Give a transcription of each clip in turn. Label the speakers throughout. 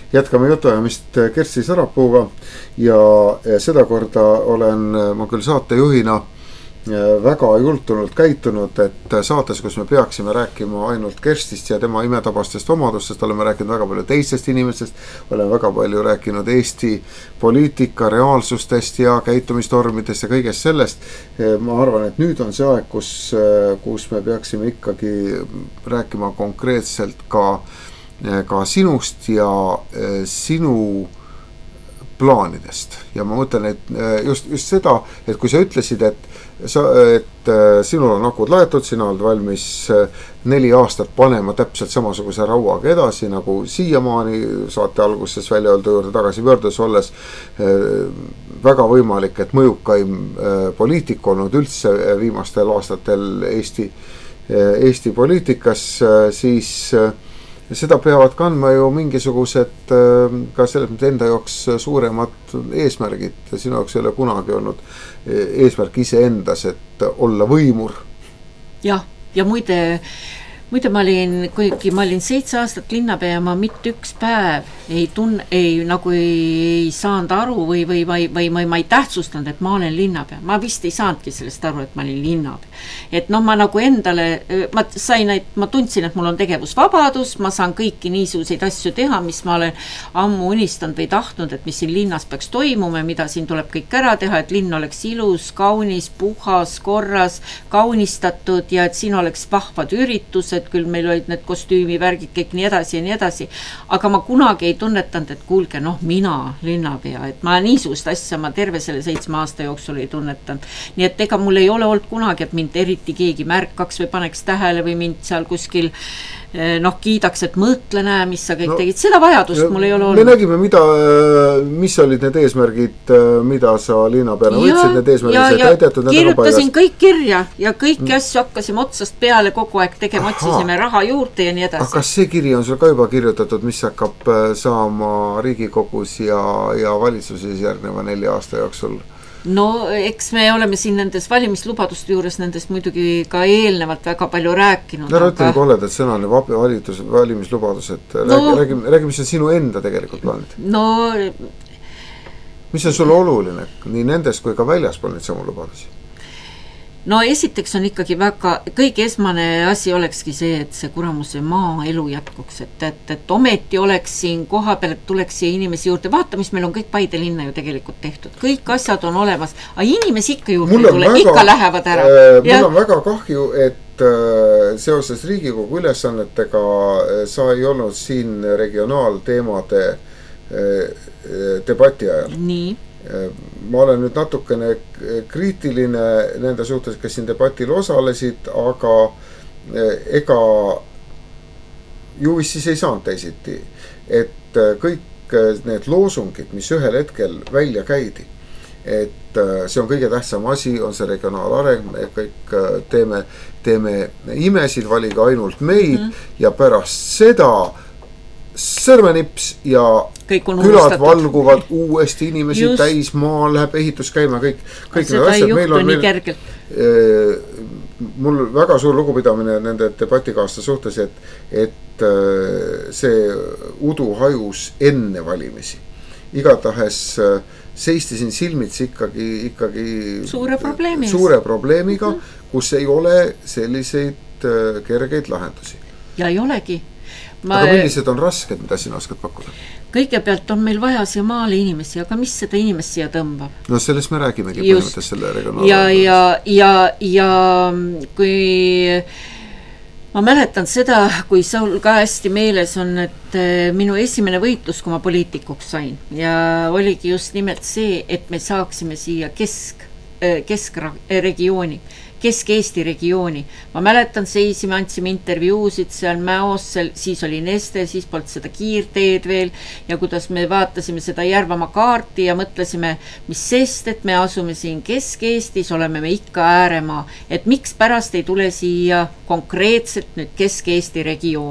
Speaker 1: jätkame jutuajamist Kersti Sarapuuga ja sedakorda olen ma küll saatejuhina väga jultunult käitunud, et saates, kus me peaksime rääkima ainult Kerstist ja tema imetabastest omadustest, oleme rääkinud väga palju teistest inimestest, oleme väga palju rääkinud Eesti poliitika reaalsustest ja käitumistormidest ja kõigest sellest. Ma arvan, et nüüd on see aeg, kus me peaksime ikkagi rääkima konkreetselt ka sinust ja sinu plaanidest. Ja ma mõtlen, et just seda, et kui sa ütlesid, et sinul on akud laetud, sina oled valmis 4 aastat panema täpselt samasuguse rauaga edasi, nagu siiamaani saate alguses välja öelda juurde tagasi pöördes olles väga võimalik, et mõjukaim poliitik olnud üldse viimastel aastatel Eesti poliitikas, siis seda peavad kandma ju mingisugused ka selles mõttes enda jaoks suuremad eesmärgid. Sinu jaoks ei ole kunagi olnud eesmärk iseendas, et olla võimur.
Speaker 2: Ja muide ma olin 7 aastat linnapea ja ma mitte üks päev ei saanud aru või ma ei tähtsustanud, et ma olen linnapea. Ma vist ei saanudki sellest aru, et ma olin linnapea. Et ma nagu endale, ma tundsin, et mul on tegevusvabadus, ma saan kõiki niisuguseid asju teha, mis ma olen ammu unistanud või tahtnud, et mis siin linnas peaks toimuma, mida siin tuleb kõik ära teha, et linn oleks ilus, kaunis, puhas, korras, kaunistatud ja et siin oleks vahvad üritused, küll meil olid need kostüümivärgid, kõik nii edasi. Aga ma kunagi ei tunnetanud, et kuulge, mina linnapea, et ma niisugust asja ma terve selle 7 aasta jooksul ei tunnetanud. Nii et ega mul ei ole olnud kunagi, et mind eriti keegi märkaks või paneks tähele või mind seal kuskil kiidaks, et mõtle, näe, mis sa kõik tegid. Seda vajadust mul ei ole olnud.
Speaker 1: Me nägime, mis olid need eesmärgid, mida sa linnapeana võtsid, need eesmärgid täidetud.
Speaker 2: Kirjutasin kõik kirja ja kõiki asju hakkasime otsast peale kogu aeg tegema, otsisime raha juurde ja nii edasi.
Speaker 1: Aga kas see kiri on sul ka juba kirjutatud, mis hakkab saama Riigikogus ja valitsuses järgneva 4 aasta jooksul?
Speaker 2: Eks me oleme siin nendes valimislubaduste juures nendest muidugi ka eelnevalt väga palju rääkinud.
Speaker 1: Ütleme koledad sõnane valimislubadused. Räägi, mis on sinu enda tegelikult plaanid? Mis on sulle oluline nii nendes kui ka väljaspool neid samu lubadusi?
Speaker 2: Esiteks on ikkagi kõige esmane asi olekski see, et see kuramuse maaelu jätkuks, et ometi oleks siin koha peal, et tuleks siia inimesi juurde. Vaata, mis meil on kõik Paide linna ju tegelikult tehtud. Kõik asjad on olemas, aga inimesi ikka juurde tule, ikka lähevad ära.
Speaker 1: Mul on väga kahju, et seoses Riigikogu ülesannetega sa ei olnud siin regionaalteemade debati ajal.
Speaker 2: Nii.
Speaker 1: Ma olen nüüd natukene kriitiline nende suhtes, kes siin debatil osalesid, aga ega ju vist siis ei saanud teisiti, et kõik need loosungid, mis ühel hetkel välja käidi, et see on kõige tähtsam asi, on see regionaalareng, me kõik teeme imesid, valige ainult meid ja pärast seda sõrmenips ja külad valguvad uuesti, inimesi täis, maal läheb ehitus käima, kõik need asjad. Mul väga suur lugupidamine nende debatikaasta suhtes, et see udu hajus enne valimisi. Igatahes seisti siin silmitsi ikkagi suure probleemiga, kus ei ole selliseid kergeid lahendusi.
Speaker 2: Ja ei olegi.
Speaker 1: Aga millised on rasked, mida sina oskad pakkuda?
Speaker 2: Kõigepealt on meil vaja siia maale inimesi, aga mis seda inimest siia tõmbab?
Speaker 1: Sellest me räägimegi põhimõttes selle regionaalne.
Speaker 2: Ja kui ma mäletan seda, kui sul ka hästi meeles on, et minu esimene võitlus, kui ma poliitikuks sain ja oligi just nimelt see, et me saaksime siia keskregiooni, Kesk-Eesti regiooni. Ma mäletan, seisime, andsime intervjuusid seal Mäos, siis oli Neste, siis polnud seda kiirteed veel ja kuidas me vaatasime seda Järvamaa kaarti ja mõtlesime, mis sest, et me asume siin Kesk-Eestis, oleme me ikka ääremaa, et miks pärast ei tule siia konkreetselt nüüd Kesk-Eesti regiooni.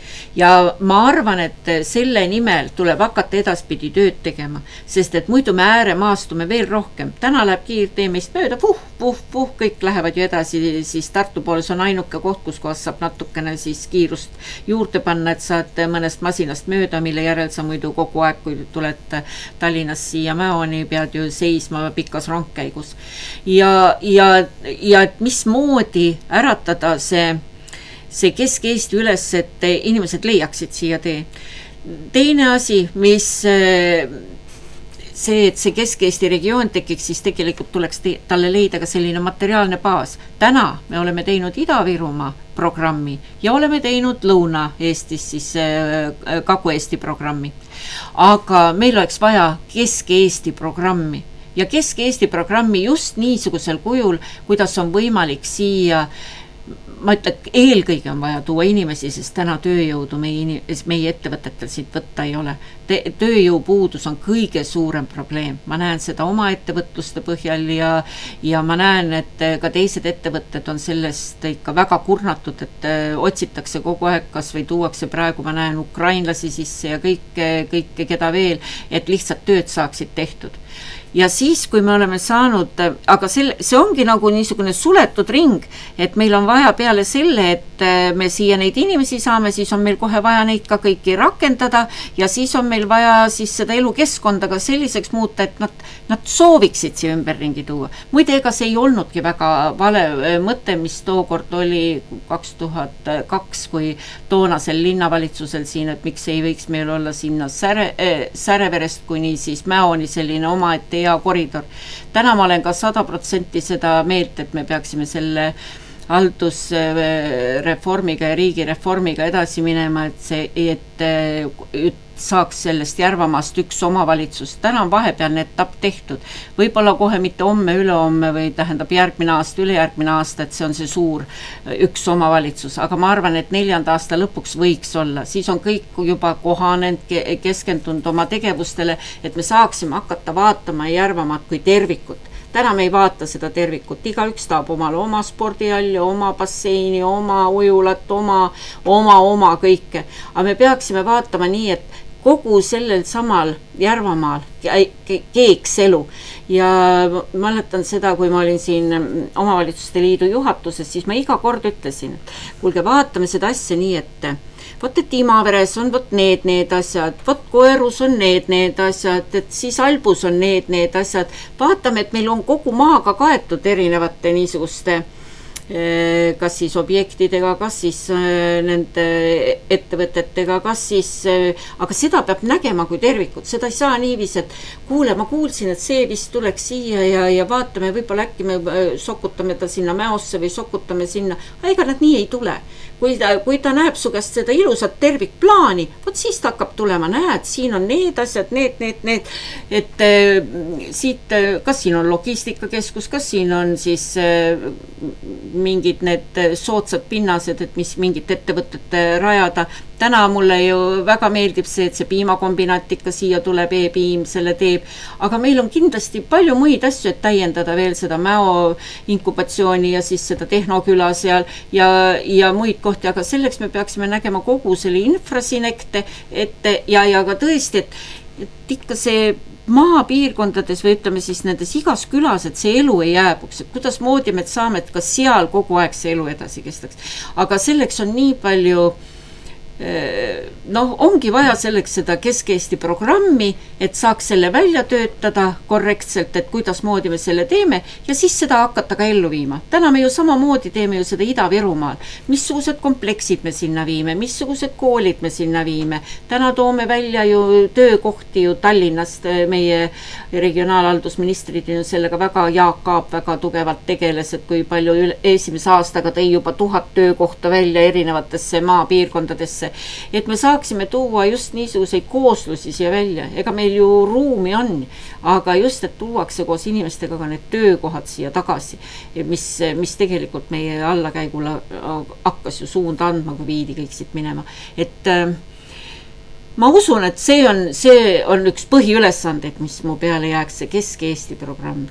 Speaker 2: Ja ma arvan, et selle nimel tuleb hakata edaspidi tööd tegema, sest et muidu me ääremaastume veel rohkem. Täna läheb kiirtee meist mööda, kõik lähevad ju edasi, siis Tartu pooles on ainuke koht, kus kohas saab natukene siis kiirust juurde panna, et saad mõnest masinast mööda, mille järel sa muidu kogu aeg, kui tuled Tallinnas siia Mäoni, pead ju seisma pikas rongkäigus. Ja et mismoodi äratada see Kesk-Eesti üles, et inimesed leiaksid siia tee. Teine asi, mis see, et see Kesk-Eesti regioon tekiks, siis tegelikult tuleks talle leida ka selline materiaalne baas. Täna me oleme teinud Ida-Virumaa programmi ja oleme teinud Lõuna-Eestis siis Kagu-Eesti programmi. Aga meil oleks vaja Kesk-Eesti programmi ja Kesk-Eesti programmi just niisugusel kujul, kuidas on võimalik siia, ma ütlen, eelkõige on vaja tuua inimesi, sest täna tööjõudu meie ettevõtetel siit võtta ei ole. Tööjõupuudus on kõige suurem probleem. Ma näen seda oma ettevõtluste põhjal ja ma näen, et ka teised ettevõtted on sellest ikka väga kurnatud, et otsitakse kogu aeg, kas või tuuakse praegu, ma näen ukrainlasi sisse ja kõike keda veel, et lihtsalt tööd saaksid tehtud. Ja siis, kui me oleme saanud, aga see ongi nagu niisugune suletud ring, et meil on vaja peale selle, et me siia neid inimesi saame, siis on meil kohe vaja neid ka kõiki rakendada ja siis on meil vaja siis seda elukeskkonda ka selliseks muuta, et nad sooviksid siia ümberringi tuua. Muide, ega see ei olnudki väga vale mõte, mis tookord oli 2002, kui toonasel linnavalitsusel siin, et miks ei võiks meil olla sinna Säreverest kuni siis Mäoni selline omaette hea koridor. Täna ma olen ka 100% seda meelt, et me peaksime selle haldusreformiga ja riigireformiga edasi minema, et saaks sellest Järvamaast üks omavalitsus. Täna on vahepealne etapp tehtud. Võib-olla kohe mitte homme, ülehomme või tähendab järgmine aasta, ülejärgmine aasta, et see on see suur üks omavalitsus. Aga ma arvan, et 4. aasta lõpuks võiks olla. Siis on kõik juba kohanenud, keskendunud oma tegevustele, et me saaksime hakata vaatama Järvamaad kui tervikut. Täna me ei vaata seda tervikut, igaüks tahab omale oma spordihalli, oma basseini, oma ujulat, oma kõike. Aga me peaksime vaatama nii, et kogu sellel samal Järvamaal keeks elu. Ja mäletan seda, kui ma olin siin omavalitsuste liidu juhatuses, siis ma iga kord ütlesin, et kuulge, vaatame seda asja nii, et vot, et Imaveres on vot need asjad, vot Koerus on need asjad, et siis Albus on need asjad. Vaatame, et meil on kogu maaga kaetud erinevate niisuguste kas siis objektidega, kas siis nende ettevõtetega, kas siis, aga seda peab nägema kui tervikut, seda ei saa niiviisi, et kuule, ma kuulsin, et see vist tuleks siia ja vaatame, võib-olla äkki me sokutame ta sinna Mäosse või sokutame sinna, ega nad nii ei tule. Kui ta näeb su käest seda ilusat tervikplaani, vot siis ta hakkab tulema, näed, siin on need asjad, need, et siit, kas siin on logistikakeskus, kas siin on siis mingid need soodsad pinnased, et mis mingit ettevõtet rajada. Täna mulle ju väga meeldib see, et see piimakombinaat ikka siia tuleb, e-piim selle teeb, aga meil on kindlasti palju muid asju, et täiendada veel seda Mäo inkubatsiooni ja siis seda Tehnoküla seal ja muid kohti, aga selleks me peaksime nägema kogu selle infrasinekte ette ja ka tõesti, et ikka see maapiirkondades või ütleme siis nendes igas külas, et see elu ei jääbuks, et kuidas moodi me saame, et ka seal kogu aeg see elu edasi kestaks. Aga selleks on nii palju, ongi vaja selleks seda Kesk-Eesti programmi, et saaks selle välja töötada korrektselt, et kuidas moodi me selle teeme ja siis seda hakata ka ellu viima. Täna me ju samamoodi teeme ju seda Ida-Virumaal. Missugused kompleksid me sinna viime, missugused koolid me sinna viime. Täna toome välja ju töökohti ju Tallinnast, meie regionaalhaldusministrid on sellega väga, Jaak Aab väga tugevalt tegeles, et kui palju esimese aastaga tõi juba 1000 töökohta välja erinevatesse maapiirkondadesse. Et me saaksime tuua just niisuguseid kooslusi siia välja. Ega meil ju ruumi on, aga just, et tuuakse koos inimestega ka need töökohad siia tagasi, mis tegelikult meie allakäigule hakkas ju suund andma, kui viidi kõik siit minema. Et ma usun, et see on üks põhiülesanded, mis mu peale jääks, see Kesk-Eesti programm.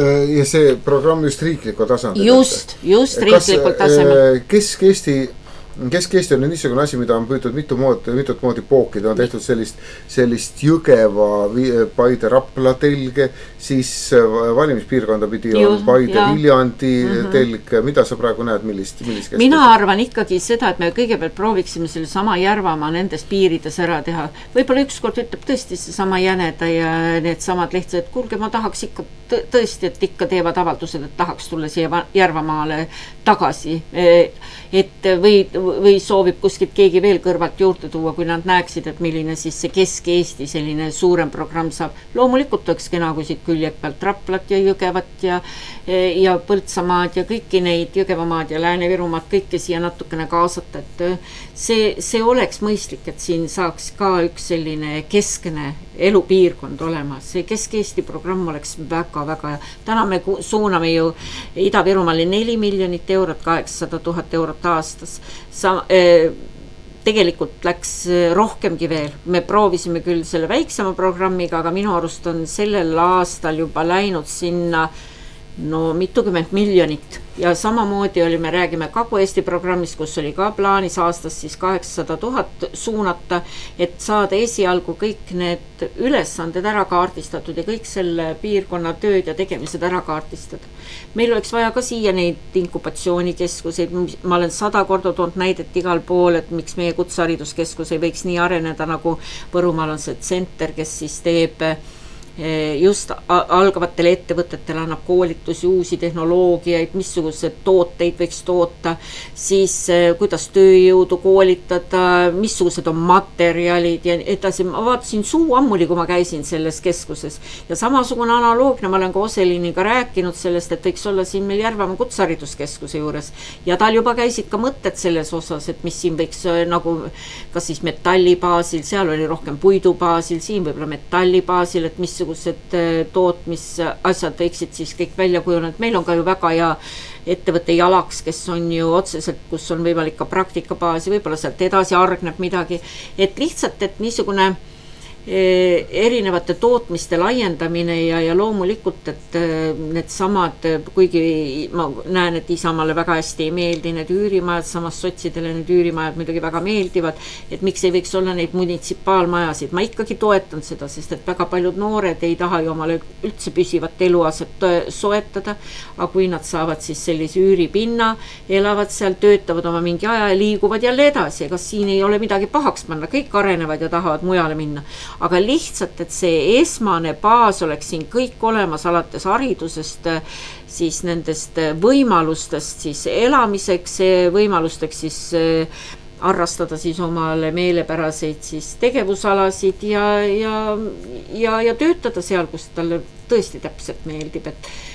Speaker 1: Ja see programm just riikliku tasandil.
Speaker 2: Just riiklikul tasemel.
Speaker 1: Kesk-Eesti Kesk-Eesti on niisugune asi, mida on püütud mitut moodi pookida, on tehtud sellist Jõgeva, Paide, Rapla telge, siis valimispiirkonda pidi on Paide, Viljandi telg, mida sa praegu näed, millist
Speaker 2: mina arvan ikkagi seda, et me kõigepealt prooviksime selle sama Järvamaa nendes piirides ära teha. Võib-olla ükskord ütleb tõesti see sama Jäneda ja need samad lihtsalt, et kuulge, ma tahaks ikka tõesti, et ikka teevad avaldused, et tahaks tulla siia Järvamaale tagasi, et või soovib kuskilt keegi veel kõrvalt juurde tuua, kui nad näeksid, et milline siis see Kesk-Eesti selline suurem programm saab. Loomulikult oleks kena, kui siit küljek pealt Raplat ja Jõgevat ja Põltsamaad ja kõiki neid Jõgevamaad ja Lääne-Virumaad kõike siia natukene kaasata, et see oleks mõistlik, et siin saaks ka üks selline keskne elupiirkond olema. See Kesk-Eesti programm oleks väga-väga hea. Täna me suuname ju Ida-Virumaale 4 miljonit eurot, 800 000 eurot aastas. Tegelikult läks rohkemgi veel. Me proovisime küll selle väiksema programmiga, aga minu arust on sellel aastal juba läinud sinna mitukümmend miljonit ja samamoodi me räägime Kagu-Eesti programmist, kus oli ka plaanis aastas siis 800 000 suunata, et saada esialgu kõik need ülesanded ära kaardistatud ja kõik selle piirkonna tööd ja tegemised ära kaardistada. Meil oleks vaja ka siia neid inkubatsioonikeskuseid, ma olen 100 korda toonud näidet igal pool, et miks meie kutsehariduskeskus ei võiks nii areneda, nagu Võrumaal on see tsenter, kes siis teeb just algavatele ettevõtetele annab koolitusi, uusi tehnoloogiaid, missugused tooteid võiks toota, siis kuidas tööjõudu koolitada, missugused on materjalid ja edasi. Ma vaatasin suu ammuli, kui ma käisin selles keskuses ja samasugune analoogne, ma olen ka Oseliniga rääkinud sellest, et võiks olla siin meil Järvamaa kutsehariduskeskuse juures ja tal juba käisid ka mõtted selles osas, et mis siin võiks nagu kas siis metallibaasil, seal oli rohkem puidubaasil, siin võib-olla metallibaasil, et missugused tootmisasjad võiksid siis kõik välja kujuneda. Meil on ka ju väga hea ettevõtte Jalaks, kes on ju otseselt, kus on võimalik ka praktikabaasi, võib-olla sealt edasi argneb midagi, et lihtsalt, et niisugune erinevate tootmiste laiendamine ja loomulikult, et need samad, kuigi ma näen, et Isamaale väga hästi ei meeldi need üürimajad, samas sotsidele need üürimajad muidugi väga meeldivad, et miks ei võiks olla neid munitsipaalmajasid. Ma ikkagi toetan seda, sest et väga paljud noored ei taha ju omale üldse püsivat eluaset soetada, aga kui nad saavad siis sellise üüripinna, elavad seal, töötavad oma mingi aja ja liiguvad jälle edasi, ega siin ei ole midagi pahaks panna, kõik arenevad ja tahavad mujale minna. Aga lihtsalt, et see esmane baas oleks siin kõik olemas alates haridusest, siis nendest võimalustest siis elamiseks, võimalusteks siis harrastada siis omale meelepäraseid siis tegevusalasid ja töötada seal, kus talle tõesti täpselt meeldib,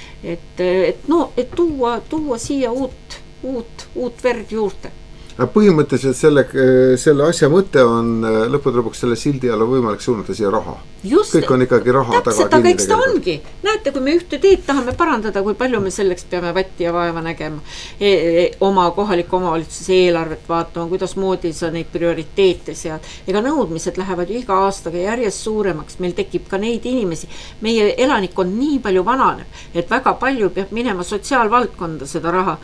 Speaker 2: et tuua siia uut verd juurde.
Speaker 1: Põhimõtteliselt selle asja mõte on lõppude lõpuks selle sildi alla võimalik suunata siia raha.
Speaker 2: Just,
Speaker 1: kõik on ikkagi raha
Speaker 2: täpselt, taga kinni. Eks ta ongi. Näete, kui me ühte teed tahame parandada, kui palju me selleks peame vatti ja vaeva nägema. Oma kohaliku omavalitsuse eelarvet vaatama, kuidas moodi sa neid prioriteete sead. Ega nõudmised lähevad ju iga aastaga järjest suuremaks. Meil tekib ka neid inimesi. Meie elanikkond nii palju vananeb, et väga palju peab minema sotsiaalvaldkonda seda raha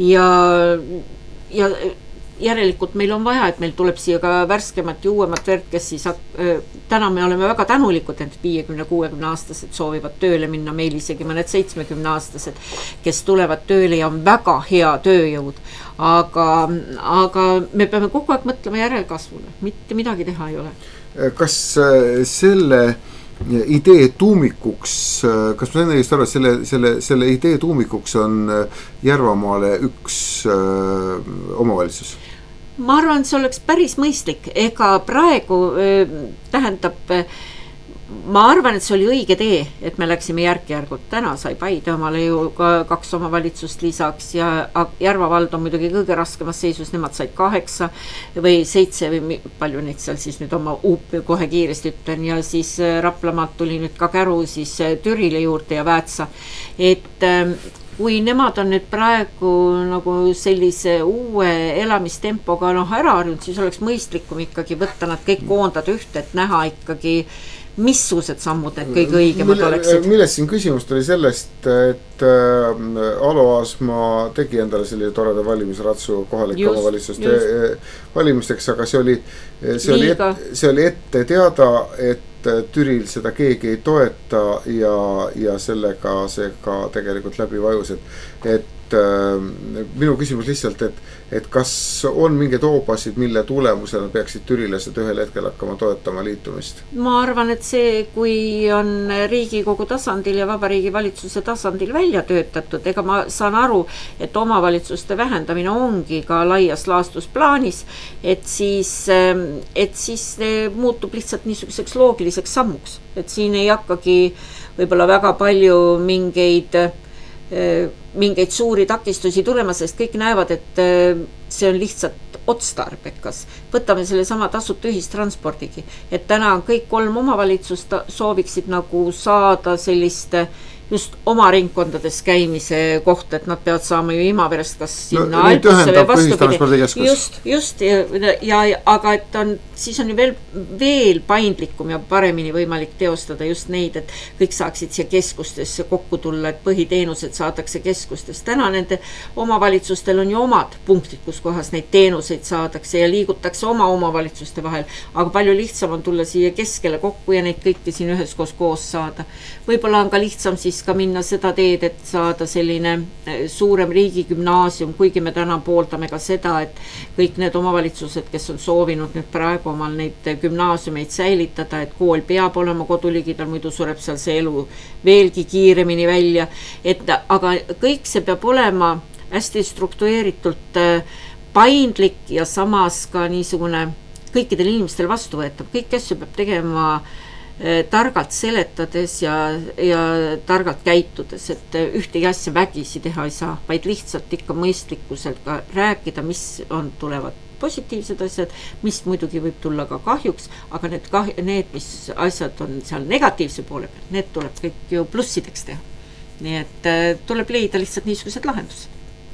Speaker 2: ja järelikult meil on vaja, et meil tuleb siia ka värskemat ja uuemat verd, kes siis täna me oleme väga tänulikud, et 50-60 aastased soovivad tööle minna, meil isegi mõned 70 aastased, kes tulevad tööle ja on väga hea tööjõud. Aga me peame kogu aeg mõtlema järelkasvule, mitte midagi teha ei ole.
Speaker 1: Kas selle idee tuumikuks, kas ma sain õigesti aru, et selle idee tuumikuks on Järvamaale üks omavalitsus?
Speaker 2: Ma arvan, see oleks päris mõistlik, ega praegu tähendab, ma arvan, et see oli õige tee, et me läksime järk-järgult. Täna sai Paide omale ju 2 omavalitsust lisaks ja Järva vald on muidugi kõige raskemas seisus, nemad said 8 või 7 või palju neid seal siis nüüd oma kohe kiiresti ütlen ja siis Raplamaalt tuli nüüd ka Käru siis Türile juurde ja Väätsa, et kui nemad on nüüd praegu nagu sellise uue elamistempoga ära harjunud, siis oleks mõistlikum ikkagi võtta nad kõik koondad ühte, et näha ikkagi missugused sammud need kõige õigemad oleksid?
Speaker 1: Millest siin küsimus tuli sellest, et Alo Aasma tegi endale selline toreda valimisratsu kohalike omavalitsuste valimisteks, aga see oli ette teada, et Türil seda keegi ei toeta ja sellega see ka tegelikult läbi vajus, et minu küsimus lihtsalt, et kas on mingeid hoobasid, mille tulemusena peaksid türilased ühel hetkel hakkama toetama liitumist?
Speaker 2: Ma arvan, et see, kui on Riigikogu tasandil ja Vabariigi valitsuse tasandil välja töötatud, ega ma saan aru, et omavalitsuste vähendamine ongi ka laias laastus plaanis, et siis muutub lihtsalt niisuguseks loogiliseks sammuks, et siin ei hakkagi võib-olla väga palju mingeid suuri takistusi tulema, sest kõik näevad, et see on lihtsalt otstarbekas. Võtame selle sama tasuta ühistranspordigi, et täna kõik 3 omavalitsust sooviksid nagu saada sellist just oma ringkondades käimise kohta, et nad peavad saama ju Imaverest kas sinna Albusse või vastupidi. Just, aga et siis on ju veel paindlikum ja paremini võimalik teostada just neid, et kõik saaksid siia keskustesse kokku tulla, et põhiteenused saadakse keskustest. Täna nende omavalitsustel on ju omad punktid, kus kohas neid teenuseid saadakse ja liigutakse oma omavalitsuste vahel, aga palju lihtsam on tulla siia keskele kokku ja neid kõiki siin üheskoos koos saada. Võib-olla on ka lihtsam siis ka minna seda teed, et saada selline suurem riigigümnaasium, kuigi me täna pooldame ka seda, et kõik need omavalitsused, kes on soovinud nüüd praegu omal neid gümnaasiumeid säilitada, et kool peab olema koduligidal, muidu sureb seal see elu veelgi kiiremini välja, aga kõik see peab olema hästi struktureeritult paindlik ja samas ka niisugune kõikidel inimestel vastuvõetav. Kõik asju peab tegema targalt seletades ja targalt käitudes, et ühtegi asja vägisi teha ei saa, vaid lihtsalt ikka mõistlikkuselt ka rääkida, mis tulevad positiivsed asjad, mis muidugi võib tulla ka kahjuks, aga need mis asjad on seal negatiivse poole peal, need tuleb kõik ju plussideks teha. Nii et tuleb leida lihtsalt niisugused lahendused.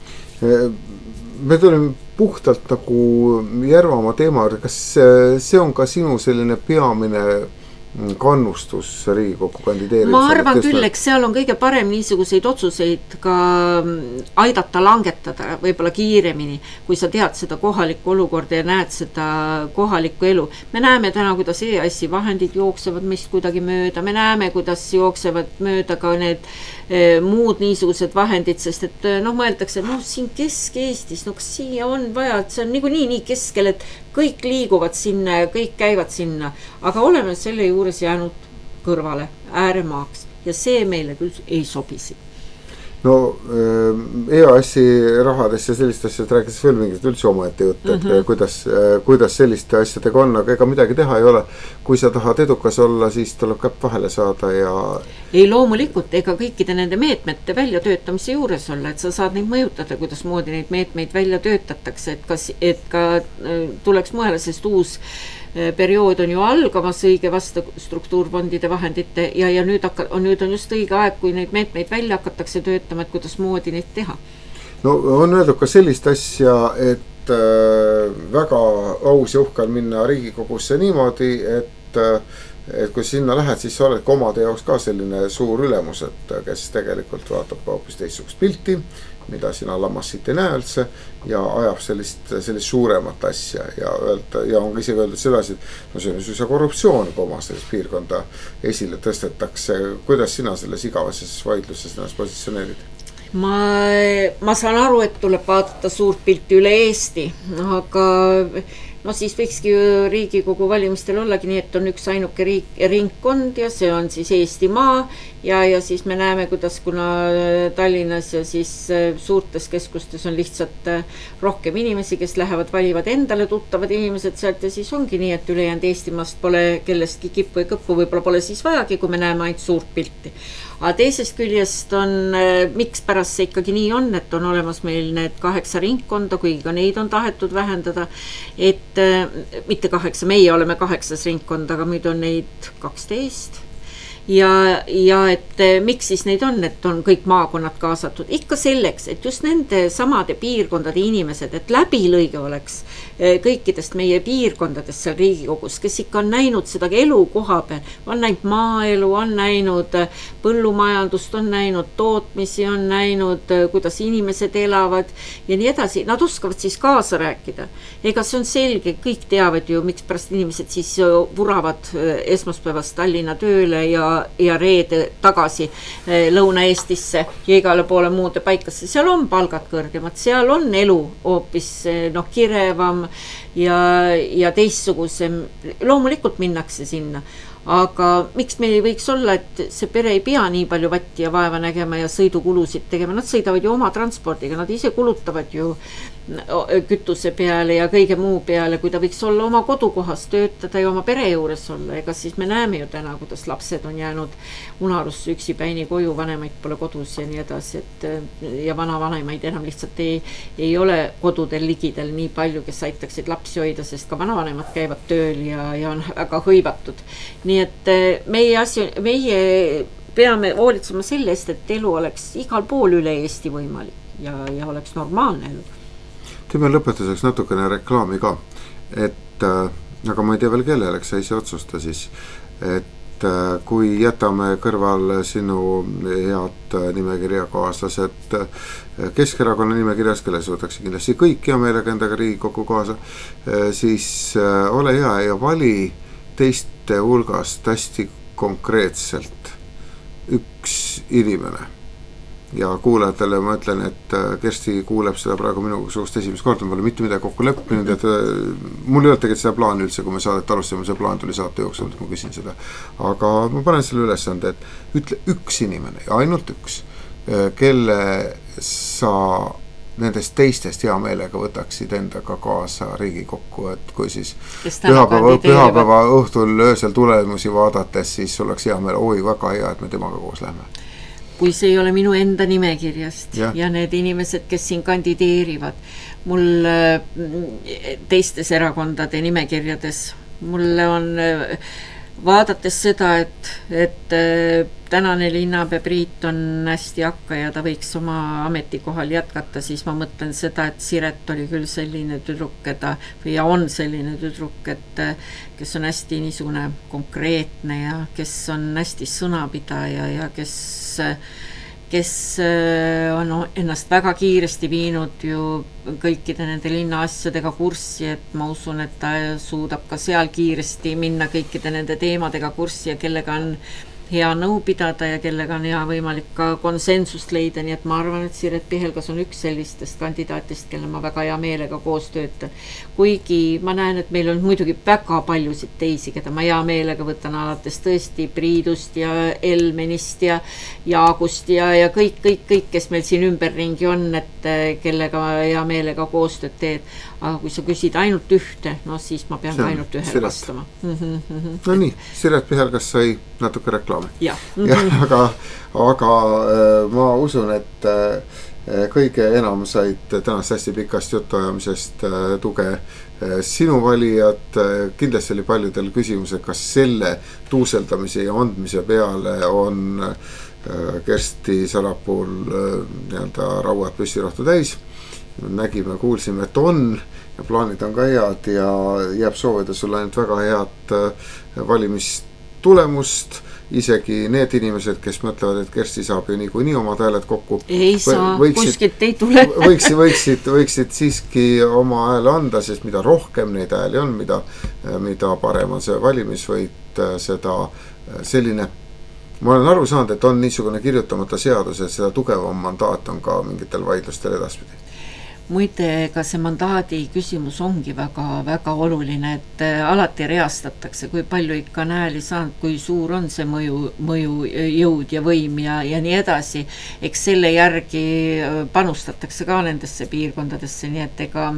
Speaker 1: Me tuleme puhtalt nagu Järvamaa teema, kas see on ka sinu selline peamine kannustus Riigikokku kandideerimisel?
Speaker 2: Ma arvan küll, eks seal on kõige parem niisuguseid otsuseid ka aidata langetada võib-olla kiiremini, kui sa tead seda kohalikku olukorda ja näed seda kohalikku elu. Me näeme täna, kuidas EAS-i vahendid jooksevad meist kuidagi mööda, me näeme, kuidas jooksevad mööda ka need muud niisugused vahendid, sest et mõeldakse, siin Kesk-Eestis, kas siia on vaja, et see on nii keskel, et kõik liiguvad sinna ja kõik käivad sinna, aga oleme selle juures jäänud kõrvale, ääremaaks ja see meile küll ei sobisi.
Speaker 1: No EAS-i rahadest ja sellist asjad rääkides veel mingit üldse omaette jutt, et kuidas selliste asjadega on, aga ega midagi teha ei ole. Kui sa tahad edukas olla, siis tuleb käpp vahele saada ja...
Speaker 2: Ei loomulikult, ega kõikide nende meetmete väljatöötamise juures olla, et sa saad neid mõjutada, kuidas moodi neid meetmeid välja töötatakse, et ka tuleks mõele, sest uus periood on ju algamas õige vastu struktuurfondide vahendite ja nüüd on just õige aeg, kui neid meetmeid välja hakatakse töötama, et kuidas moodi neid teha.
Speaker 1: No on öeldud ka sellist asja, et väga aus ja uhkal minna Riigikogusse niimoodi, et kui sinna lähed, siis sa oled omade jaoks ka selline suur ülemus, et kes tegelikult vaatab hoopis teistsugust pilti, mida sina Lammassit ei näe üldse ja ajab sellist suuremat asja ja on ka isegi öeldud sedasi, et see on suisa korruptsioon, kui oma sellist piirkonda esile tõstetakse. Kuidas sina selles igavases vaidluses ennast positsioneerid?
Speaker 2: Ma saan aru, et tuleb vaadata suurt pilti üle Eesti, aga siis võikski Riigikogu valimistel ollagi nii, et on üks ainuke ringkond ja see on siis Eestimaa ja siis me näeme, kuidas kuna Tallinnas ja siis suurtes keskustes on lihtsalt rohkem inimesi, kes lähevad, valivad endale tuttavad inimesed sealt ja siis ongi nii, et ülejäänud Eestimaast pole kellestki kippu ja kõppu, võib-olla pole siis vajagi, kui me näeme ainult suurt pilti. Aga teisest küljest on, miks pärast see ikkagi nii on, et on olemas meil need 8 ringkonda, kuigi ka neid on tahetud vähendada, et mitte 8, meie oleme 8 ringkonda, aga muidu on neid 12. ja et miks siis neid on, et on kõik maakonnad kaasatud, ikka selleks, et just nende samade piirkondade inimesed, et läbilõige oleks kõikidest meie piirkondadest seal Riigikogus, kes ikka on näinud seda elu koha peal, on näinud maaelu, on näinud põllumajandust, on näinud tootmisi, on näinud, kuidas inimesed elavad ja nii edasi, nad oskavad siis kaasa rääkida. Ega see on selge, kõik teavad ju, miks pärast inimesed siis vuravad esmaspäevast Tallinna tööle ja reede tagasi Lõuna-Eestisse ja igale poole muude paikasse. Seal on palgad kõrgemad, seal on elu hoopis kirevam ja teistsugusem. Loomulikult minnakse sinna. Aga miks meil ei võiks olla, et see pere ei pea nii palju vatti ja vaeva nägema ja sõidukulusid tegema, nad sõidavad ju oma transpordiga, nad ise kulutavad ju kütuse peale ja kõige muu peale, kui ta võiks olla oma kodukohas töötada ja oma pere juures olla, ega siis me näeme ju täna, kuidas lapsed on jäänud unarusse üksipäini koju, vanemaid pole kodus ja nii edasi, ja vanavanemaid enam lihtsalt ei ole kodudel ligidel nii palju, kes aitaksid lapsi hoida, sest ka vanavanemad käivad tööl ja on väga hõivatud. Nii et meie peame hoolitsema selle eest, et elu oleks igal pool üle Eesti võimalik ja oleks normaalne elu.
Speaker 1: Teeme lõpetuseks natukene reklaami ka, et aga ma ei tea veel kelleleks, sa ise otsusta siis, et kui jätame kõrval sinu head nimekirjakaaslased Keskerakonna nimekirjas, kelle suudaks kindlasti kõik hea meelega endaga Riigikokku kaasa, siis ole hea ja vali teiste hulgast hästi konkreetselt üks inimene. Ja kuulajatele ma ütlen, et Kersti kuuleb seda praegu minu suust esimest korda, ma pole mitte midagi kokku leppinud, et mul ei ole tegelikult seda plaani üldse, kui me saadet alustame, see plaan tuli saate jooksul, et ma küsin seda. Aga ma panen selle ülesande, et ütle üks inimene ja ainult üks, kelle sa nendest teistest hea meelega võtaksid endaga kaasa Riigikokku, et kui siis pühapäeva õhtul öösel tulemusi vaadates, siis oleks hea meel, oi väga hea, et me temaga koos lähme.
Speaker 2: Kui see ei ole minu enda nimekirjast ja need inimesed, kes siin kandideerivad, mul teistes erakondade nimekirjades, mulle on vaadates seda, et tänane linnapea Priit on hästi hakka ja ta võiks oma ametikohal jätkata, siis ma mõtlen seda, et Siret oli küll selline tüdruk, ja on selline tüdruk, et kes on hästi niisugune konkreetne ja kes on hästi sõnapidaja ja kes on ennast väga kiiresti viinud ju kõikide nende linna asjadega kurssi, et ma usun, et ta suudab ka seal kiiresti minna kõikide nende teemadega kurssi ja kellega on hea nõu pidada ja kellega on hea võimalik ka konsensust leida, nii et ma arvan, et Siret Pihelgas on üks sellistest kandidaatist, kelle ma väga hea meelega koos töötan. Kuigi ma näen, et meil on muidugi väga paljusid teisi, keda ma hea meelega võtan alates tõesti Priidust ja Elmenist ja Jaagust ja kõik, kes meil siin ümberringi on, et kellega hea meelega koostööd teed. Aga kui sa küsid ainult ühte, no siis ma pean ainult ühele vastama.
Speaker 1: No nii, Siret Pihelgas sai natuke reklaami.
Speaker 2: Ja,
Speaker 1: aga ma usun, et kõige enam said tänast hästi pikast jutuajamisest tuge sinu valijad. Kindlasti oli paljudel küsimused, kas selle tuuseldamise ja andmise peale on Kersti Sarapuul nii-öelda rauad püssirohtu täis. Nägime, kuulsime, et on ja plaanid on ka head ja jääb soovida sulle ainult väga head valimistulemust. Isegi need inimesed, kes mõtlevad, et Kersti saab ju niikuinii oma hääled kokku.
Speaker 2: Ei saa, kuskilt ei tule.
Speaker 1: võiksid siiski oma hääle anda, sest mida rohkem neid hääli on, mida parem on see valimisvõit, seda selline. Ma olen aru saanud, et on niisugune kirjutamata seadus, et seda tugevam mandaat on ka mingitel vaidlustel edaspidi.
Speaker 2: Muide, ka see mandaadi küsimus ongi väga, väga oluline, et alati reastatakse, kui palju ikka on hääli saanud, kui suur on see mõju jõud ja võim ja nii edasi. Eks selle järgi panustatakse ka nendesse piirkondadesse, nii et ega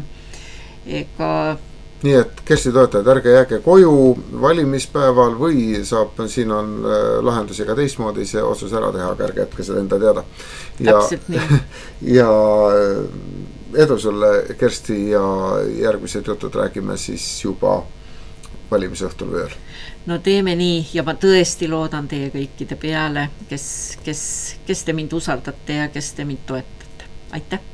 Speaker 1: nii et Kersti toetajad, ärge jääge koju valimispäeval või saab, siin on lahendusi ka teistmoodi see otsus ära teha, aga ärge jätke seda enda teada.
Speaker 2: Täpselt nii.
Speaker 1: Ja edu sulle, Kersti, ja järgmised jutud räägime siis juba valimisõhtul veel.
Speaker 2: No teeme nii ja ma tõesti loodan teie kõikide peale, kes te mind usaldate ja kes te mind toetate. Aitäh!